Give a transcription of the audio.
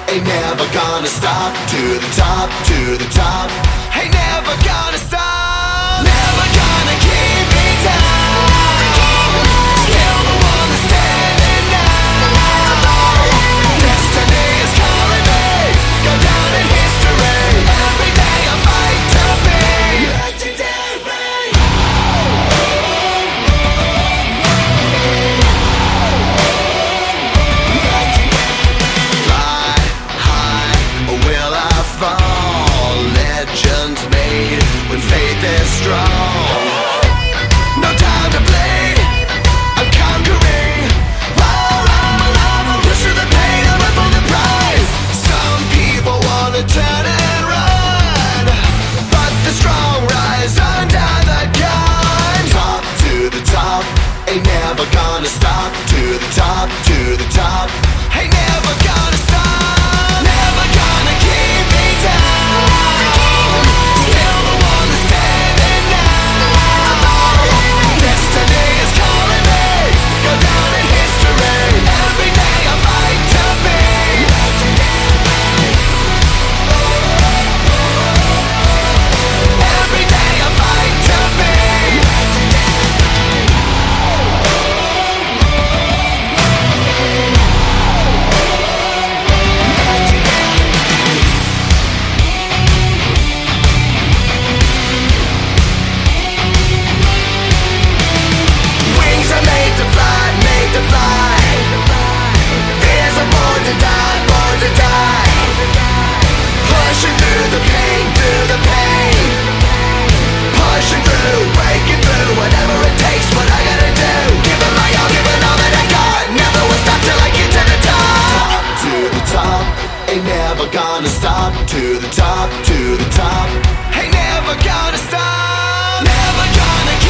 Ain't never gonna stop. To the top, to the top. Ain't never gonna stop. Never gonna keep me down. Still the one that's standing now. Destiny is calling me. Go down in history. Every day I fight to be legendary. Fly high, or will I fall? Legends made when faith is strong. No time to bleed, I'm conquering. Push through the pain, I'm up for the prize. Some people wanna turn and run, but the strong rise under the gun. Top to the top, ain't never gonna stop. To the top, to the top, ain't never gonna stop. Never gonna keep me down. Still the one that's standing now. Destiny is calling me. Go down in history. Every day I fight to be legendary. Every day I fight to be Wings are made to fly, made to fly. Fears are born to die, born to die. Pushing through the pain, through the pain. Pushing through, breaking through, whatever it takes, what I gotta do. Giving my all, giving all that I got. Never will stop till I get to the top. To the top, ain't never gonna stop. To the top, to the top, ain't never gonna stop. Never gonna